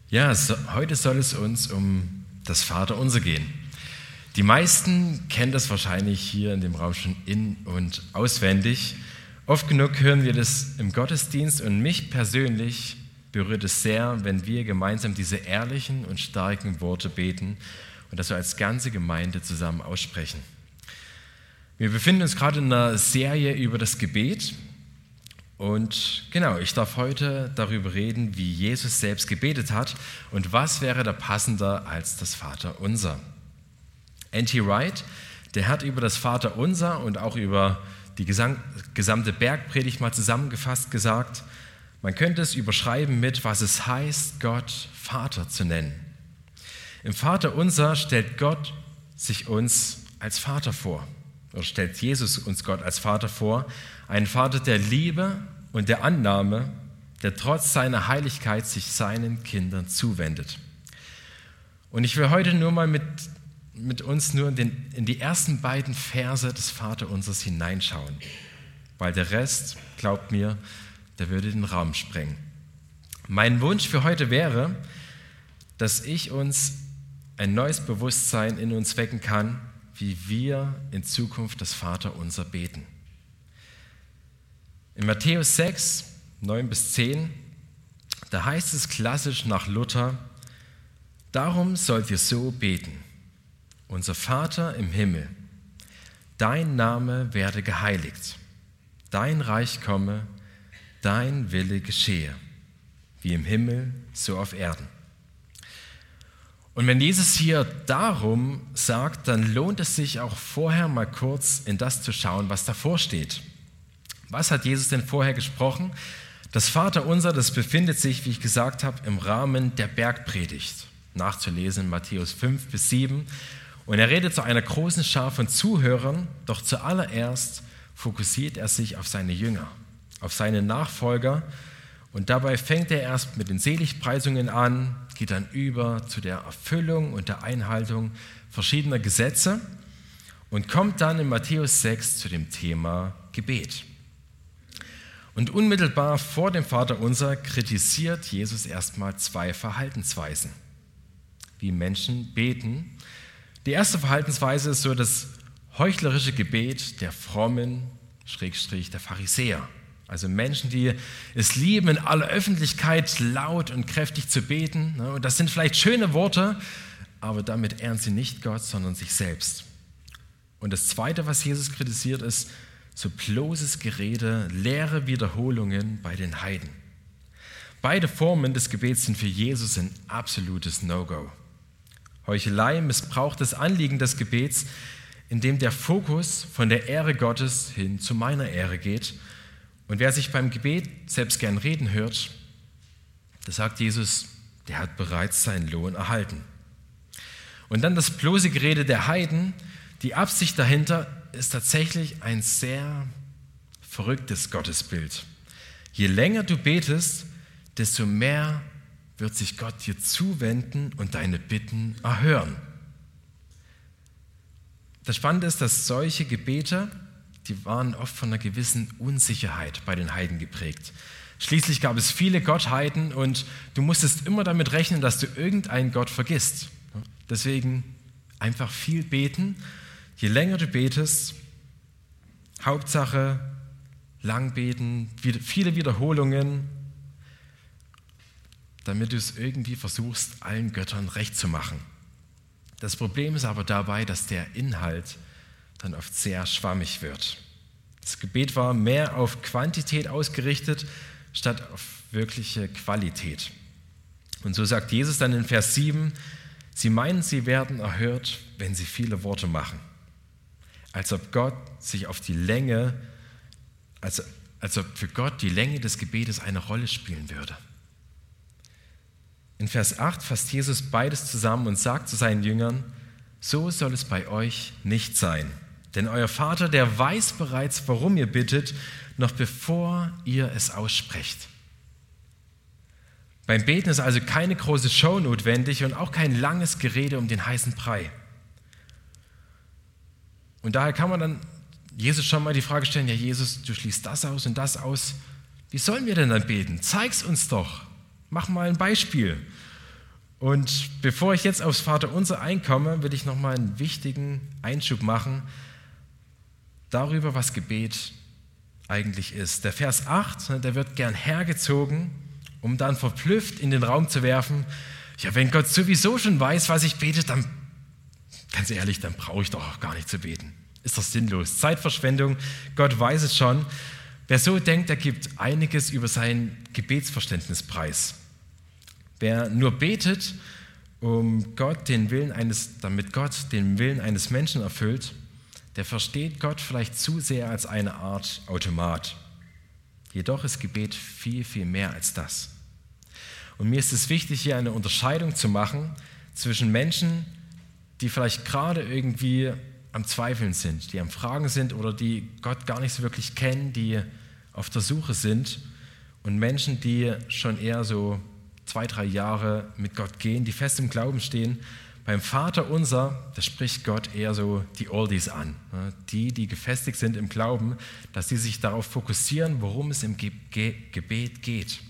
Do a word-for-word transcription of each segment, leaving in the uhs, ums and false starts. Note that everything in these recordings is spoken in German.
Ja, so, heute soll es uns um das Vaterunser gehen. Die meisten kennen das wahrscheinlich hier in dem Raum schon in- und auswendig. Oft genug hören wir das im Gottesdienst und mich persönlich berührt es sehr, wenn wir gemeinsam diese ehrlichen und starken Worte beten und das so als ganze Gemeinde zusammen aussprechen. Wir befinden uns gerade in einer Serie über das Gebet. Und genau, ich darf heute darüber reden, wie Jesus selbst gebetet hat und was wäre da passender als das Vaterunser. N T Wright, der hat über das Vaterunser und auch über die gesam- gesamte Bergpredigt mal zusammengefasst gesagt, man könnte es überschreiben mit, was es heißt, Gott Vater zu nennen. Im Vaterunser stellt Gott sich uns als Vater vor. Oder stellt Jesus uns Gott als Vater vor, einen Vater der Liebe und der Annahme, der trotz seiner Heiligkeit sich seinen Kindern zuwendet. Und ich will heute nur mal mit, mit uns nur in, den, in die ersten beiden Verse des Vaterunsers hineinschauen, weil der Rest, glaubt mir, der würde den Raum sprengen. Mein Wunsch für heute wäre, dass ich uns ein neues Bewusstsein in uns wecken kann, wie wir in Zukunft das Vaterunser beten. In Matthäus sechs, neun bis zehn, da heißt es klassisch nach Luther, darum sollt ihr so beten, unser Vater im Himmel, dein Name werde geheiligt, dein Reich komme, dein Wille geschehe, wie im Himmel, so auf Erden. Und wenn Jesus hier darum sagt, dann lohnt es sich auch vorher mal kurz in das zu schauen, was davor steht. Was hat Jesus denn vorher gesprochen? Das Vaterunser, das befindet sich, wie ich gesagt habe, im Rahmen der Bergpredigt. Nachzulesen in Matthäus fünf bis sieben. Und er redet zu einer großen Schar von Zuhörern, doch zuallererst fokussiert er sich auf seine Jünger, auf seine Nachfolger. Und dabei fängt er erst mit den Seligpreisungen an, geht dann über zu der Erfüllung und der Einhaltung verschiedener Gesetze und kommt dann in Matthäus sechs zu dem Thema Gebet. Und unmittelbar vor dem Vaterunser kritisiert Jesus erstmal zwei Verhaltensweisen, wie Menschen beten. Die erste Verhaltensweise ist so das heuchlerische Gebet der frommen, Schrägstrich der Pharisäer. Also Menschen, die es lieben, in aller Öffentlichkeit laut und kräftig zu beten. Und das sind vielleicht schöne Worte, aber damit ehren sie nicht Gott, sondern sich selbst. Und das Zweite, was Jesus kritisiert, ist so bloßes Gerede, leere Wiederholungen bei den Heiden. Beide Formen des Gebets sind für Jesus ein absolutes No-Go. Heuchelei missbraucht das Anliegen des Gebets, indem der Fokus von der Ehre Gottes hin zu meiner Ehre geht. Und wer sich beim Gebet selbst gern reden hört, da sagt Jesus, der hat bereits seinen Lohn erhalten. Und dann das bloße Gerede der Heiden, die Absicht dahinter ist tatsächlich ein sehr verrücktes Gottesbild. Je länger du betest, desto mehr wird sich Gott dir zuwenden und deine Bitten erhören. Das Spannende ist, dass solche Gebete, die waren oft von einer gewissen Unsicherheit bei den Heiden geprägt. Schließlich gab es viele Gottheiten und du musstest immer damit rechnen, dass du irgendeinen Gott vergisst. Deswegen einfach viel beten. Je länger du betest, Hauptsache lang beten, viele Wiederholungen, damit du es irgendwie versuchst, allen Göttern recht zu machen. Das Problem ist aber dabei, dass der Inhalt dann oft sehr schwammig wird. Das Gebet war mehr auf Quantität ausgerichtet, statt auf wirkliche Qualität. Und so sagt Jesus dann in Vers sieben, sie meinen, sie werden erhört, wenn sie viele Worte machen. Als ob Gott sich auf die Länge, also, als ob für Gott die Länge des Gebetes eine Rolle spielen würde. In Vers acht fasst Jesus beides zusammen und sagt zu seinen Jüngern, so soll es bei euch nicht sein. Denn euer Vater, der weiß bereits, warum ihr bittet, noch bevor ihr es aussprecht. Beim Beten ist also keine große Show notwendig und auch kein langes Gerede um den heißen Brei. Und daher kann man dann Jesus schon mal die Frage stellen, ja Jesus, du schließt das aus und das aus. Wie sollen wir denn dann beten? Zeig's uns doch. Mach mal ein Beispiel. Und bevor ich jetzt aufs Vaterunser einkomme, will ich nochmal einen wichtigen Einschub machen darüber, was Gebet eigentlich ist. Der Vers acht, der wird gern hergezogen, um dann verblüfft in den Raum zu werfen, ja, wenn Gott sowieso schon weiß, was ich bete, dann, ganz ehrlich, dann brauche ich doch auch gar nicht zu beten. Ist doch sinnlos. Zeitverschwendung, Gott weiß es schon. Wer so denkt, der gibt einiges über sein Gebetsverständnis preis. Wer nur betet, um Gott den Willen eines, damit Gott den Willen eines Menschen erfüllt, der versteht Gott vielleicht zu sehr als eine Art Automat. Jedoch ist Gebet viel, viel mehr als das. Und mir ist es wichtig, hier eine Unterscheidung zu machen zwischen Menschen, die vielleicht gerade irgendwie am Zweifeln sind, die am Fragen sind oder die Gott gar nicht so wirklich kennen, die auf der Suche sind, und Menschen, die schon eher so zwei, drei Jahre mit Gott gehen, die fest im Glauben stehen. Beim Vaterunser, da spricht Gott eher so die Oldies an, die, die gefestigt sind im Glauben, dass sie sich darauf fokussieren, worum es im Gebet geht.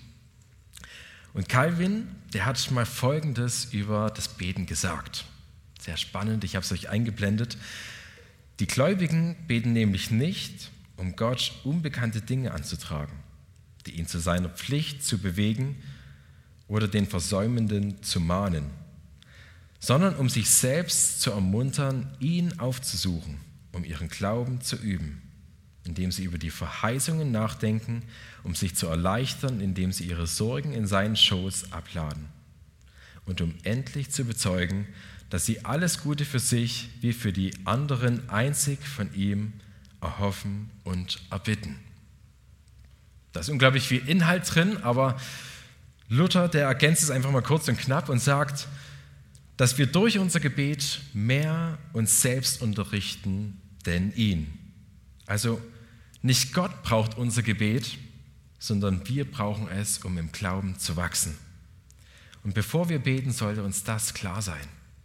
Und Calvin, der hat mal Folgendes über das Beten gesagt. Sehr spannend, ich habe es euch eingeblendet. Die Gläubigen beten nämlich nicht, um Gott unbekannte Dinge anzutragen, die ihn zu seiner Pflicht zu bewegen oder den Versäumenden zu mahnen, sondern um sich selbst zu ermuntern, ihn aufzusuchen, um ihren Glauben zu üben, indem sie über die Verheißungen nachdenken, um sich zu erleichtern, indem sie ihre Sorgen in seinen Schoß abladen und um endlich zu bezeugen, dass sie alles Gute für sich wie für die anderen einzig von ihm erhoffen und erbitten. Da ist unglaublich viel Inhalt drin, aber Luther, der ergänzt es einfach mal kurz und knapp und sagt, dass wir durch unser Gebet mehr uns selbst unterrichten denn ihn. Also nicht Gott braucht unser Gebet, sondern wir brauchen es, um im Glauben zu wachsen. Und bevor wir beten, sollte uns das klar sein.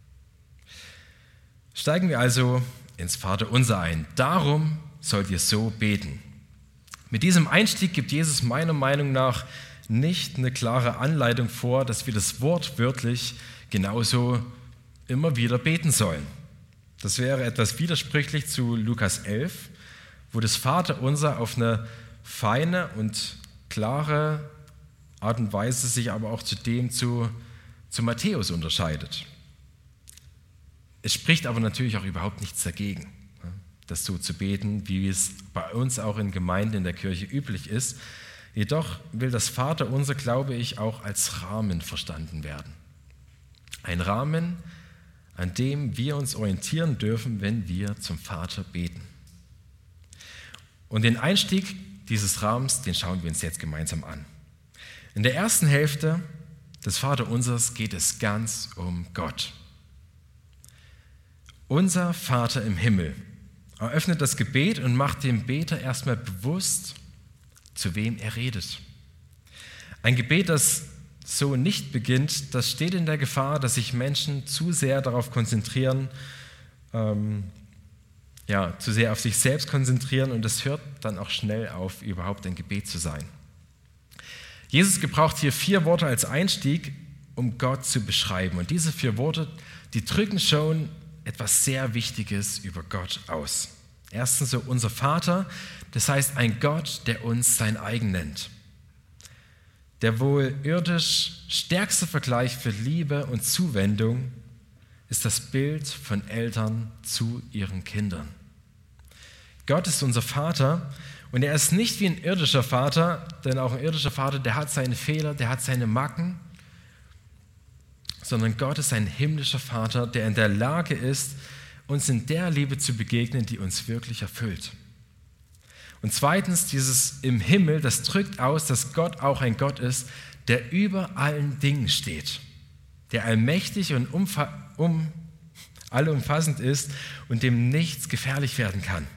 Steigen wir also ins Vaterunser ein. Darum sollt ihr so beten. Mit diesem Einstieg gibt Jesus meiner Meinung nach nicht eine klare Anleitung vor, dass wir das Wort wörtlich genauso immer wieder beten sollen. Das wäre etwas widersprüchlich zu Lukas elf, wo das Vaterunser auf eine feine und klare Art und Weise sich aber auch zu dem zu, zu Matthäus unterscheidet. Es spricht aber natürlich auch überhaupt nichts dagegen, das so zu beten, wie es bei uns auch in Gemeinden in der Kirche üblich ist. Jedoch will das Vaterunser, glaube ich, auch als Rahmen verstanden werden. Ein Rahmen, an dem wir uns orientieren dürfen, wenn wir zum Vater beten. Und den Einstieg dieses Rahmens, den schauen wir uns jetzt gemeinsam an. In der ersten Hälfte des Vaterunsers geht es ganz um Gott. Unser Vater im Himmel eröffnet das Gebet und macht dem Beter erstmal bewusst, zu wem er redet. Ein Gebet, das so nicht beginnt, das steht in der Gefahr, dass sich Menschen zu sehr darauf konzentrieren, ähm, ja, zu sehr auf sich selbst konzentrieren, und das hört dann auch schnell auf, überhaupt ein Gebet zu sein. Jesus gebraucht hier vier Worte als Einstieg, um Gott zu beschreiben. Und diese vier Worte, die drücken schon etwas sehr Wichtiges über Gott aus. Erstens so unser Vater, das heißt ein Gott, der uns sein eigen nennt. Der wohl irdisch stärkste Vergleich für Liebe und Zuwendung ist das Bild von Eltern zu ihren Kindern. Gott ist unser Vater, und er ist nicht wie ein irdischer Vater, denn auch ein irdischer Vater, der hat seine Fehler, der hat seine Macken, sondern Gott ist ein himmlischer Vater, der in der Lage ist, uns in der Liebe zu begegnen, die uns wirklich erfüllt. Und zweitens, dieses im Himmel, das drückt aus, dass Gott auch ein Gott ist, der über allen Dingen steht, der allmächtig und umfa- um, allumfassend ist und dem nichts gefährlich werden kann.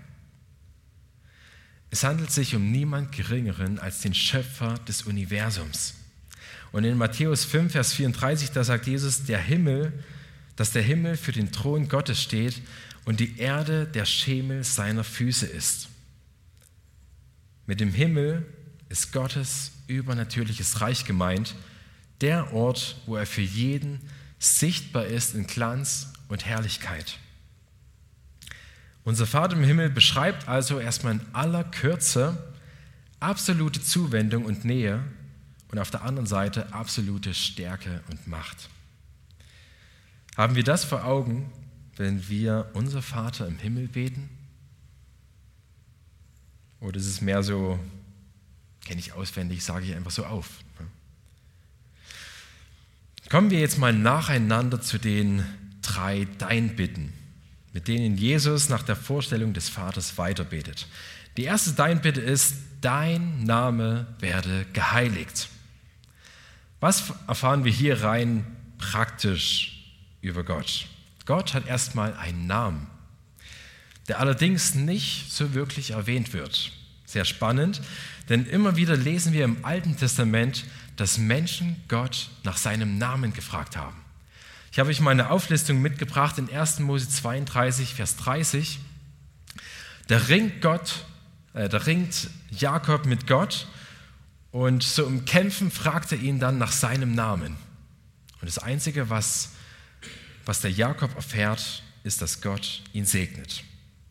Es handelt sich um niemand Geringeren als den Schöpfer des Universums. Und in Matthäus fünf, Vers vierunddreißig, da sagt Jesus, der Himmel, dass der Himmel für den Thron Gottes steht und die Erde der Schemel seiner Füße ist. Mit dem Himmel ist Gottes übernatürliches Reich gemeint, der Ort, wo er für jeden sichtbar ist in Glanz und Herrlichkeit. Unser Vater im Himmel beschreibt also erstmal in aller Kürze absolute Zuwendung und Nähe und auf der anderen Seite absolute Stärke und Macht. Haben wir das vor Augen, wenn wir unser Vater im Himmel beten? Oder ist es mehr so, kenne ich auswendig, sage ich einfach so auf? Kommen wir jetzt mal nacheinander zu den drei Dein-Bitten, mit denen Jesus nach der Vorstellung des Vaters weiterbetet. Die erste Dein-Bitte ist, dein Name werde geheiligt. Was erfahren wir hier rein praktisch über Gott? Gott hat erstmal einen Namen, der allerdings nicht so wirklich erwähnt wird. Sehr spannend, denn immer wieder lesen wir im Alten Testament, dass Menschen Gott nach seinem Namen gefragt haben. Ich habe euch mal eine Auflistung mitgebracht in erster Mose zweiunddreißig, Vers dreißig. Da ringt Gott, äh, da ringt Jakob mit Gott und so im Kämpfen fragt er ihn dann nach seinem Namen. Und das Einzige, was, was der Jakob erfährt, ist, dass Gott ihn segnet.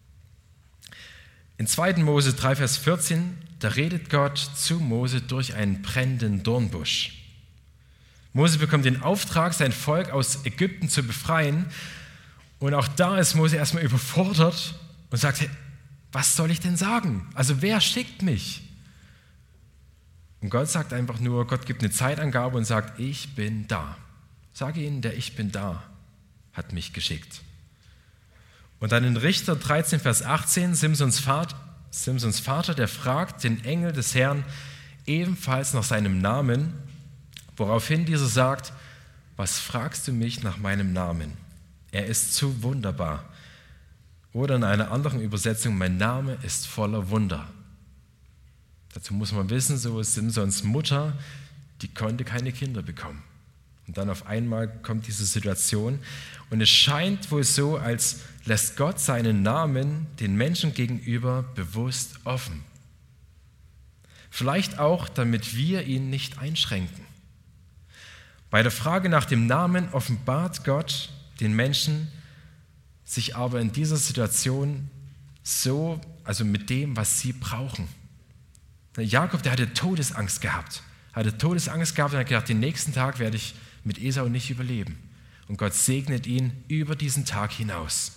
In zweiter Mose drei, Vers vierzehn, da redet Gott zu Mose durch einen brennenden Dornbusch. Mose bekommt den Auftrag, sein Volk aus Ägypten zu befreien. Und auch da ist Mose erstmal überfordert und sagt, hey, was soll ich denn sagen? Also wer schickt mich? Und Gott sagt einfach nur, Gott gibt eine Zeitangabe und sagt, ich bin da. Sage ihnen, der Ich bin da hat mich geschickt. Und dann in Richter dreizehn, Vers achtzehn, Simsons Vater, Simsons Vater, der fragt den Engel des Herrn ebenfalls nach seinem Namen, woraufhin dieser sagt, was fragst du mich nach meinem Namen? Er ist zu wunderbar. Oder in einer anderen Übersetzung, mein Name ist voller Wunder. Dazu muss man wissen, so ist Simsons Mutter, die konnte keine Kinder bekommen. Und dann auf einmal kommt diese Situation und es scheint wohl so, als lässt Gott seinen Namen den Menschen gegenüber bewusst offen. Vielleicht auch, damit wir ihn nicht einschränken. Bei der Frage nach dem Namen offenbart Gott den Menschen sich aber in dieser Situation so, also mit dem, was sie brauchen. Jakob, der hatte Todesangst gehabt, hatte Todesangst gehabt und hat gedacht, den nächsten Tag werde ich mit Esau nicht überleben. Und Gott segnet ihn über diesen Tag hinaus.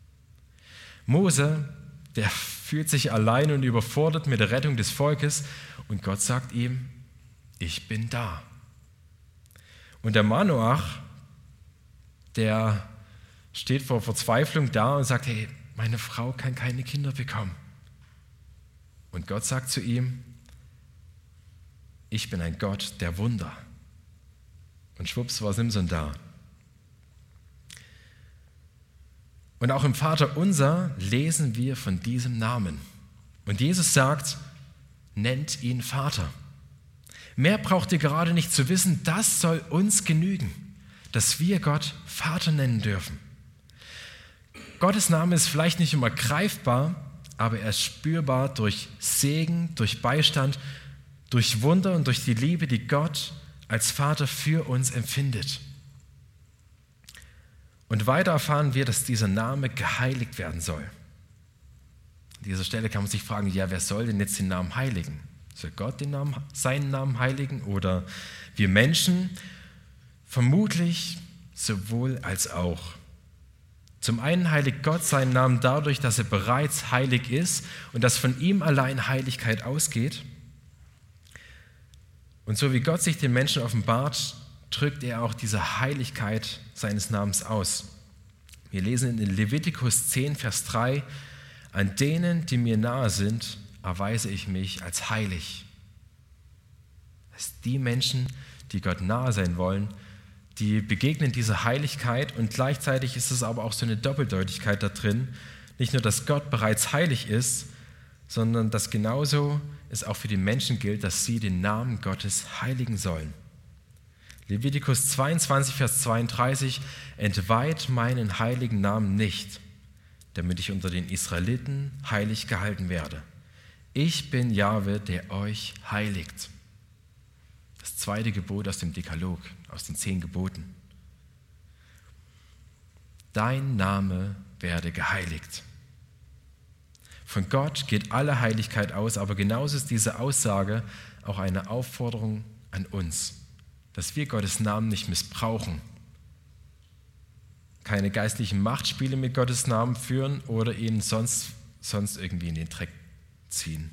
Mose, der fühlt sich allein und überfordert mit der Rettung des Volkes und Gott sagt ihm, ich bin da. Und der Manoach, der steht vor Verzweiflung da und sagt, hey, meine Frau kann keine Kinder bekommen. Und Gott sagt zu ihm, ich bin ein Gott der Wunder. Und schwupps war Simson da. Und auch im Vaterunser lesen wir von diesem Namen. Und Jesus sagt, nennt ihn Vater. Mehr braucht ihr gerade nicht zu wissen, das soll uns genügen, dass wir Gott Vater nennen dürfen. Gottes Name ist vielleicht nicht immer greifbar, aber er ist spürbar durch Segen, durch Beistand, durch Wunder und durch die Liebe, die Gott als Vater für uns empfindet. Und weiter erfahren wir, dass dieser Name geheiligt werden soll. An dieser Stelle kann man sich fragen, ja, wer soll denn jetzt den Namen heiligen? Soll Gott den Namen, seinen Namen heiligen oder wir Menschen? Vermutlich sowohl als auch. Zum einen heiligt Gott seinen Namen dadurch, dass er bereits heilig ist und dass von ihm allein Heiligkeit ausgeht. Und so wie Gott sich den Menschen offenbart, drückt er auch diese Heiligkeit seines Namens aus. Wir lesen in Levitikus zehn, Vers drei, an denen, die mir nahe sind, erweise ich mich als heilig. Das sind die Menschen, die Gott nahe sein wollen, die begegnen dieser Heiligkeit und gleichzeitig ist es aber auch so eine Doppeldeutigkeit da drin. Nicht nur, dass Gott bereits heilig ist, sondern dass genauso es auch für die Menschen gilt, dass sie den Namen Gottes heiligen sollen. Levitikus zweiundzwanzig, Vers zweiunddreißig, entweiht meinen heiligen Namen nicht, damit ich unter den Israeliten heilig gehalten werde. Ich bin Jahwe, der euch heiligt. Das zweite Gebot aus dem Dekalog, aus den zehn Geboten. dein Name werde geheiligt. Von Gott geht alle Heiligkeit aus, aber genauso ist diese Aussage auch eine Aufforderung an uns, dass wir Gottes Namen nicht missbrauchen, keine geistlichen Machtspiele mit Gottes Namen führen oder ihn sonst, sonst irgendwie in den Dreck ziehen.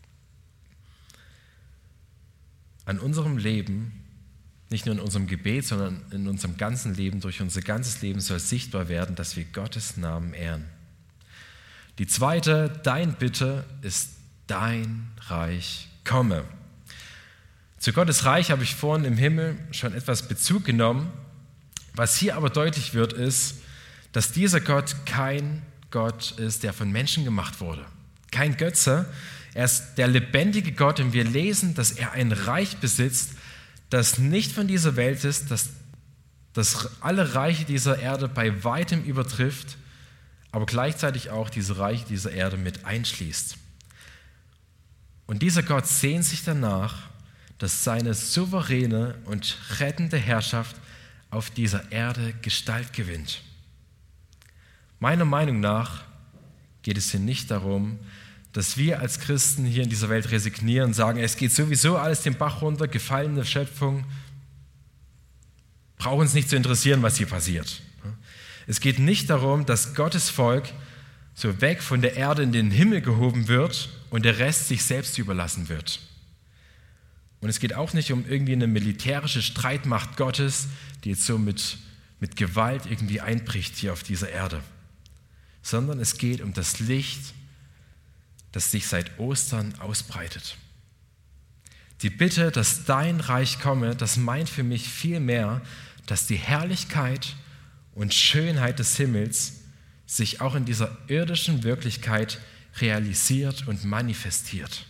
An unserem Leben, nicht nur in unserem Gebet, sondern in unserem ganzen Leben, durch unser ganzes Leben soll sichtbar werden, dass wir Gottes Namen ehren. Die zweite, dein Bitte, ist dein Reich komme. Zu Gottes Reich habe ich vorhin im Himmel schon etwas Bezug genommen. Was hier aber deutlich wird, ist, dass dieser Gott kein Gott ist, der von Menschen gemacht wurde. Kein Götze. Er ist der lebendige Gott und wir lesen, dass er ein Reich besitzt, das nicht von dieser Welt ist, das, das alle Reiche dieser Erde bei weitem übertrifft, aber gleichzeitig auch diese Reiche dieser Erde mit einschließt. Und dieser Gott sehnt sich danach, dass seine souveräne und rettende Herrschaft auf dieser Erde Gestalt gewinnt. Meiner Meinung nach geht es hier nicht darum, dass wir als Christen hier in dieser Welt resignieren und sagen, es geht sowieso alles den Bach runter, gefallene Schöpfung, braucht uns nicht zu interessieren, was hier passiert. Es geht nicht darum, dass Gottes Volk so weg von der Erde in den Himmel gehoben wird und der Rest sich selbst überlassen wird. Und es geht auch nicht um irgendwie eine militärische Streitmacht Gottes, die jetzt so mit, mit Gewalt irgendwie einbricht hier auf dieser Erde, sondern es geht um das Licht, das sich seit Ostern ausbreitet. Die Bitte, dass dein Reich komme, das meint für mich viel mehr, dass die Herrlichkeit und Schönheit des Himmels sich auch in dieser irdischen Wirklichkeit realisiert und manifestiert.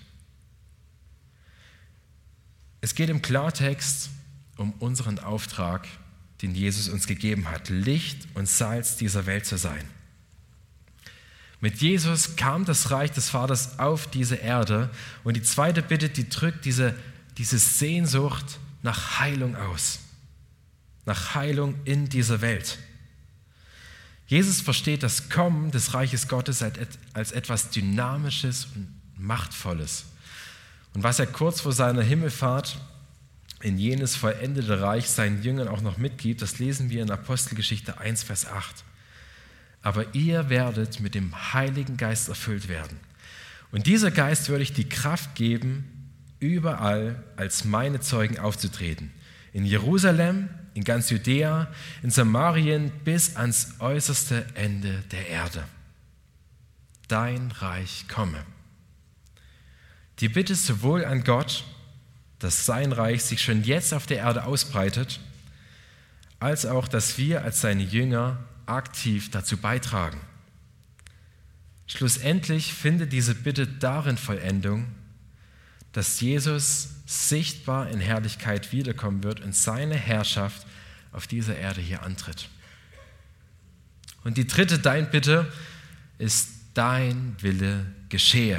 Es geht im Klartext um unseren Auftrag, den Jesus uns gegeben hat, Licht und Salz dieser Welt zu sein. Mit Jesus kam das Reich des Vaters auf diese Erde und die zweite Bitte, die drückt diese, diese Sehnsucht nach Heilung aus, nach Heilung in dieser Welt. Jesus versteht das Kommen des Reiches Gottes als etwas Dynamisches und Machtvolles. Und was er kurz vor seiner Himmelfahrt in jenes vollendete Reich seinen Jüngern auch noch mitgibt, das lesen wir in Apostelgeschichte eins, Vers acht. Aber ihr werdet mit dem Heiligen Geist erfüllt werden. Und dieser Geist würde euch die Kraft geben, überall als meine Zeugen aufzutreten. In Jerusalem, in ganz Judäa, in Samarien bis ans äußerste Ende der Erde. Dein Reich komme. Die Bitte sowohl an Gott, dass sein Reich sich schon jetzt auf der Erde ausbreitet, als auch, dass wir als seine Jünger aktiv dazu beitragen. Schlussendlich findet diese Bitte darin Vollendung, dass Jesus sichtbar in Herrlichkeit wiederkommen wird und seine Herrschaft auf dieser Erde hier antritt. Und die dritte Dein Bitte ist, dein Wille geschehe.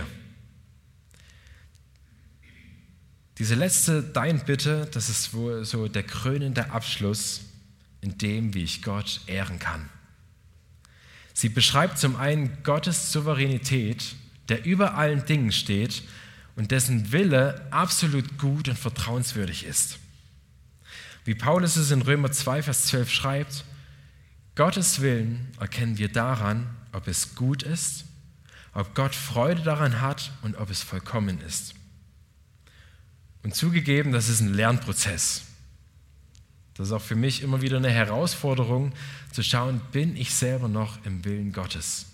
Diese letzte Dein Bitte, das ist wohl so der krönende Abschluss in dem, wie ich Gott ehren kann. Sie beschreibt zum einen Gottes Souveränität, der über allen Dingen steht und dessen Wille absolut gut und vertrauenswürdig ist. Wie Paulus es in Römer zwei, Vers zwölf schreibt, Gottes Willen erkennen wir daran, ob es gut ist, ob Gott Freude daran hat und ob es vollkommen ist. Und zugegeben, das ist ein Lernprozess. Das ist auch für mich immer wieder eine Herausforderung, zu schauen, bin ich selber noch im Willen Gottes?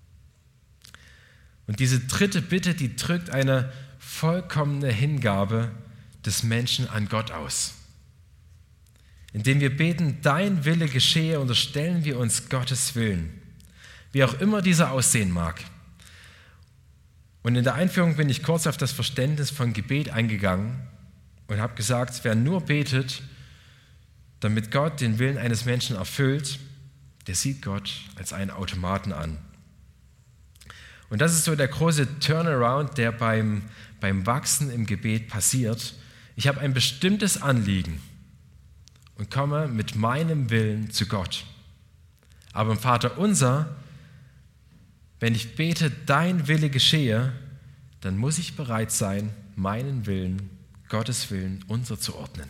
Und diese dritte Bitte, die drückt eine vollkommene Hingabe des Menschen an Gott aus. Indem wir beten, dein Wille geschehe, unterstellen wir uns Gottes Willen, wie auch immer dieser aussehen mag. Und in der Einführung bin ich kurz auf das Verständnis von Gebet eingegangen und habe gesagt, wer nur betet, damit Gott den Willen eines Menschen erfüllt, der sieht Gott als einen Automaten an. Und das ist so der große Turnaround, der beim, beim Wachsen im Gebet passiert. Ich habe ein bestimmtes Anliegen und komme mit meinem Willen zu Gott. Aber im Vater unser, wenn ich bete, dein Wille geschehe, dann muss ich bereit sein, meinen Willen, Gottes Willen unterzuordnen.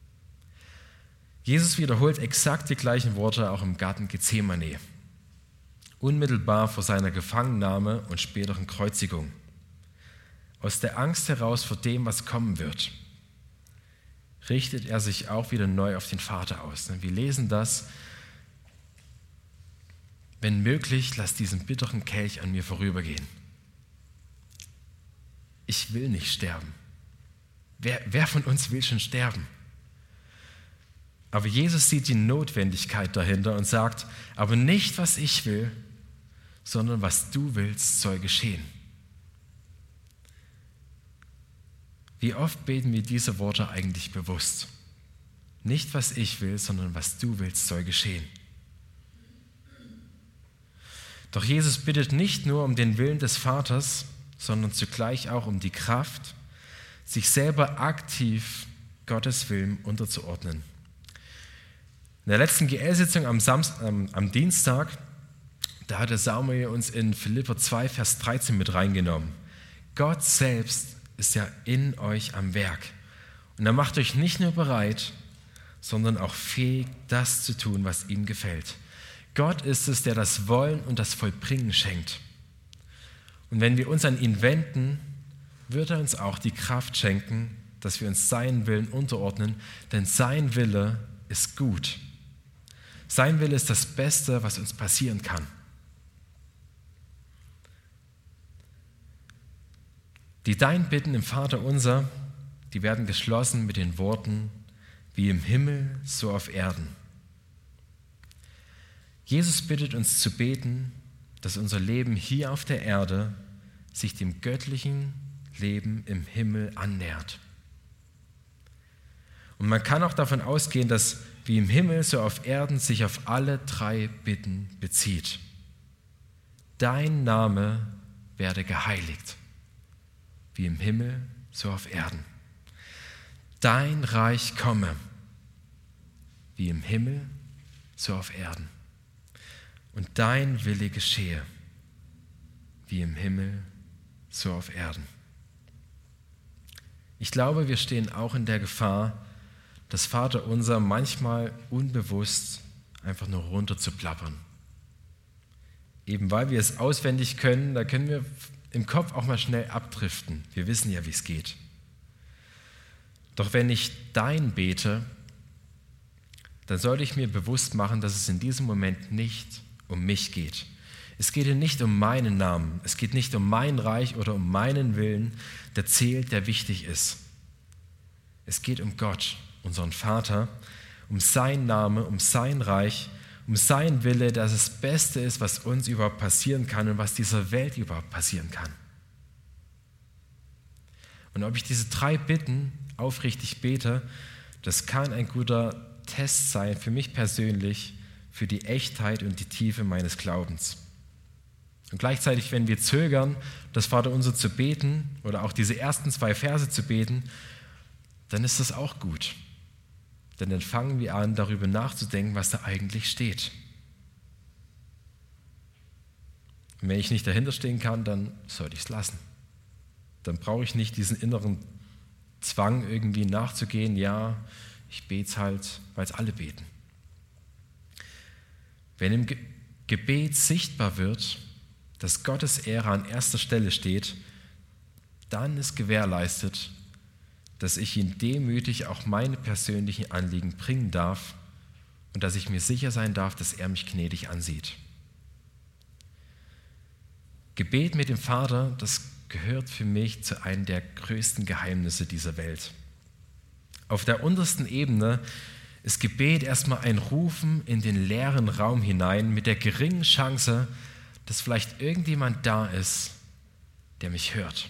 Jesus wiederholt exakt die gleichen Worte auch im Garten Gethsemane, unmittelbar vor seiner Gefangennahme und späteren Kreuzigung. Aus der Angst heraus vor dem, was kommen wird, richtet er sich auch wieder neu auf den Vater aus. Wir lesen das: Wenn möglich, lass diesen bitteren Kelch an mir vorübergehen. Ich will nicht sterben. Wer, wer von uns will schon sterben? Aber Jesus sieht die Notwendigkeit dahinter und sagt, aber nicht, was ich will, sondern was du willst, soll geschehen. Wie oft beten wir diese Worte eigentlich bewusst? Nicht, was ich will, sondern was du willst, soll geschehen. Doch Jesus bittet nicht nur um den Willen des Vaters, sondern zugleich auch um die Kraft, sich selber aktiv Gottes Willen unterzuordnen. In der letzten G L-Sitzung am, Samst- ähm, am Dienstag, da hatte Samuel uns in Philipper zwei, Vers dreizehn mit reingenommen. Gott selbst ist ja in euch am Werk. Und er macht euch nicht nur bereit, sondern auch fähig, das zu tun, was ihm gefällt. Gott ist es, der das Wollen und das Vollbringen schenkt. Und wenn wir uns an ihn wenden, wird er uns auch die Kraft schenken, dass wir uns seinen Willen unterordnen, denn sein Wille ist gut. Sein Wille ist das Beste, was uns passieren kann. Die Dein Bitten im Vater unser, die werden geschlossen mit den Worten, wie im Himmel, so auf Erden. Jesus bittet uns zu beten, dass unser Leben hier auf der Erde sich dem göttlichen Leben im Himmel annähert. Und man kann auch davon ausgehen, dass wie im Himmel, so auf Erden sich auf alle drei Bitten bezieht. Dein Name werde geheiligt, wie im Himmel, so auf Erden. Dein Reich komme, wie im Himmel, so auf Erden. Und dein Wille geschehe, wie im Himmel, so auf Erden. Ich glaube, wir stehen auch in der Gefahr, das Vaterunser manchmal unbewusst einfach nur runter zu plappern. Eben weil wir es auswendig können, da können wir im Kopf auch mal schnell abdriften. Wir wissen ja, wie es geht. Doch wenn ich dein bete, dann sollte ich mir bewusst machen, dass es in diesem Moment nicht um mich geht. Es geht hier nicht um meinen Namen, es geht nicht um mein Reich oder um meinen Willen, der zählt, der wichtig ist. Es geht um Gott, unseren Vater, um sein Name, um sein Reich, um sein Wille, dass es das Beste ist, was uns überhaupt passieren kann und was dieser Welt überhaupt passieren kann. Und ob ich diese drei Bitten aufrichtig bete, das kann ein guter Test sein für mich persönlich, für die Echtheit und die Tiefe meines Glaubens. Und gleichzeitig, wenn wir zögern, das Vaterunser zu beten oder auch diese ersten zwei Verse zu beten, dann ist das auch gut. Denn dann fangen wir an, darüber nachzudenken, was da eigentlich steht. Und wenn ich nicht dahinter stehen kann, dann sollte ich es lassen. Dann brauche ich nicht diesen inneren Zwang, irgendwie nachzugehen, ja, ich bete es halt, weil es alle beten. Wenn im Ge- Gebet sichtbar wird, dass Gottes Ehre an erster Stelle steht, dann ist gewährleistet, dass ich ihn demütig auch meine persönlichen Anliegen bringen darf und dass ich mir sicher sein darf, dass er mich gnädig ansieht. Gebet mit dem Vater, das gehört für mich zu einem der größten Geheimnisse dieser Welt. Auf der untersten Ebene ist Gebet erstmal ein Rufen in den leeren Raum hinein mit der geringen Chance, dass vielleicht irgendjemand da ist, der mich hört.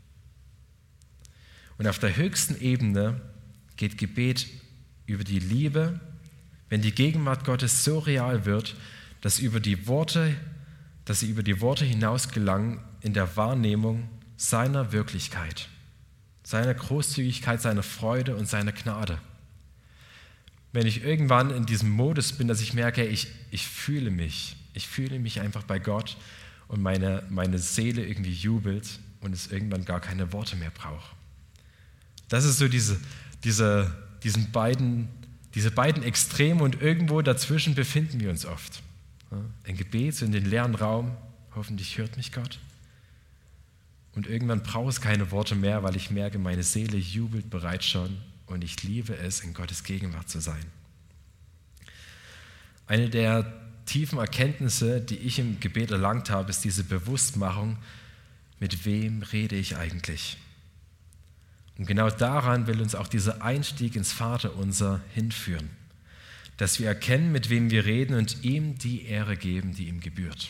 Und auf der höchsten Ebene geht Gebet über die Liebe, wenn die Gegenwart Gottes so real wird, dass, über die Worte, dass sie über die Worte hinaus gelangen in der Wahrnehmung seiner Wirklichkeit, seiner Großzügigkeit, seiner Freude und seiner Gnade. wenn ich irgendwann in diesem Modus bin, dass ich merke, ich, ich fühle mich, ich fühle mich einfach bei Gott und meine, meine Seele irgendwie jubelt und es irgendwann gar keine Worte mehr braucht. Das ist so diese, diese, diesen beiden, diese beiden Extreme und irgendwo dazwischen befinden wir uns oft. Ein Gebet so in den leeren Raum, hoffentlich hört mich Gott. Und irgendwann brauche ich keine Worte mehr, weil ich merke, meine Seele jubelt bereits schon und ich liebe es, in Gottes Gegenwart zu sein. Eine der tiefen Erkenntnisse, die ich im Gebet erlangt habe, ist diese Bewusstmachung, mit wem rede ich eigentlich? Und genau daran will uns auch dieser Einstieg ins Vaterunser hinführen, dass wir erkennen, mit wem wir reden und ihm die Ehre geben, die ihm gebührt.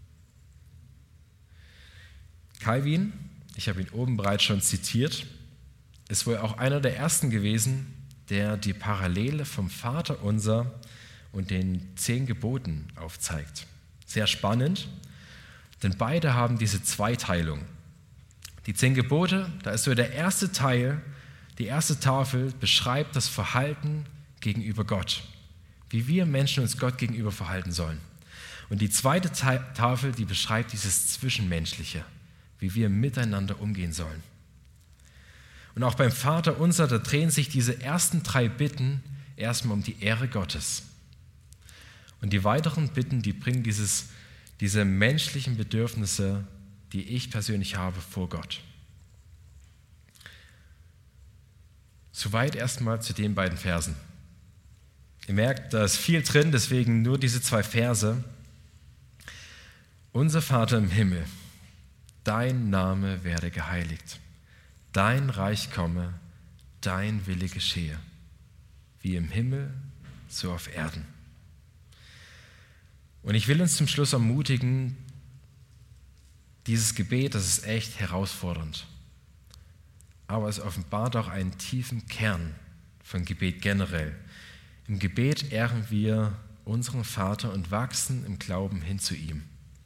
Calvin, ich habe ihn oben bereits schon zitiert, ist wohl auch einer der ersten gewesen, der die Parallele vom Vaterunser und den zehn Geboten aufzeigt. Sehr spannend, denn beide haben diese Zweiteilung. Die zehn Gebote, da ist so der erste Teil, die erste Tafel beschreibt das Verhalten gegenüber Gott, wie wir Menschen uns Gott gegenüber verhalten sollen. Und die zweite Tafel, die beschreibt dieses Zwischenmenschliche, wie wir miteinander umgehen sollen. Und auch beim Vaterunser, da drehen sich diese ersten drei Bitten erstmal um die Ehre Gottes. Und die weiteren Bitten, die bringen dieses, diese menschlichen Bedürfnisse, die ich persönlich habe, vor Gott. Soweit erstmal zu den beiden Versen. Ihr merkt, da ist viel drin, deswegen nur diese zwei Verse. Unser Vater im Himmel, dein Name werde geheiligt, dein Reich komme, dein Wille geschehe, wie im Himmel, so auf Erden. Und ich will uns zum Schluss ermutigen, dieses Gebet, das ist echt herausfordernd. Aber es offenbart auch einen tiefen Kern von Gebet generell. Im Gebet ehren wir unseren Vater und wachsen im Glauben hin zu ihm.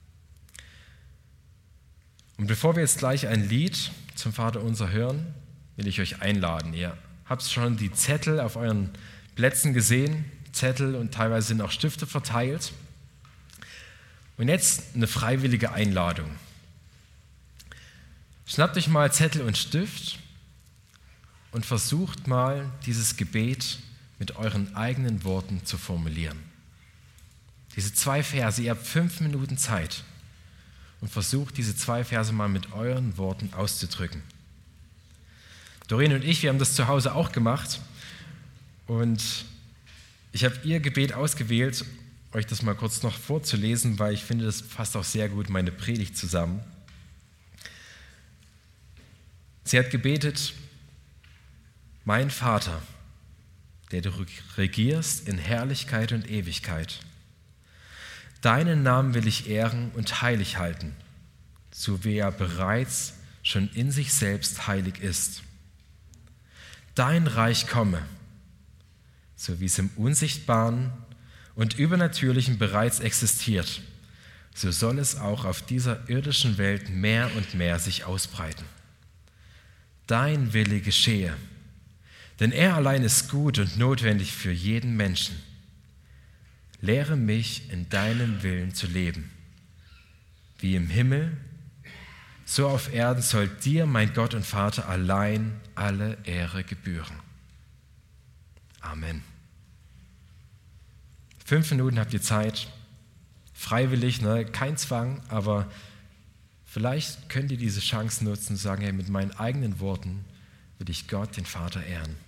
Und bevor wir jetzt gleich ein Lied zum Vaterunser hören, will ich euch einladen. Ihr habt schon die Zettel auf euren Plätzen gesehen, Zettel und teilweise sind auch Stifte verteilt. Und jetzt eine freiwillige Einladung. Schnappt euch mal Zettel und Stift und versucht mal, dieses Gebet mit euren eigenen Worten zu formulieren. Diese zwei Verse, ihr habt fünf Minuten Zeit und versucht, diese zwei Verse mal mit euren Worten auszudrücken. Doreen und ich, wir haben das zu Hause auch gemacht und ich habe ihr Gebet ausgewählt, euch das mal kurz noch vorzulesen, weil ich finde, das fasst auch sehr gut meine Predigt zusammen. Sie hat gebetet: Mein Vater, der du regierst in Herrlichkeit und Ewigkeit, deinen Namen will ich ehren und heilig halten, so wie er bereits schon in sich selbst heilig ist. Dein Reich komme, so wie es im Unsichtbaren und Übernatürlichen bereits existiert, so soll es auch auf dieser irdischen Welt mehr und mehr sich ausbreiten. Dein Wille geschehe, denn er allein ist gut und notwendig für jeden Menschen. Lehre mich, in deinem Willen zu leben. Wie im Himmel, so auf Erden soll dir, mein Gott und Vater, allein alle Ehre gebühren. Amen. Fünf Minuten habt ihr Zeit, freiwillig, ne? Kein Zwang, aber vielleicht könnt ihr diese Chance nutzen und sagen, hey, mit meinen eigenen Worten will ich Gott, den Vater, ehren.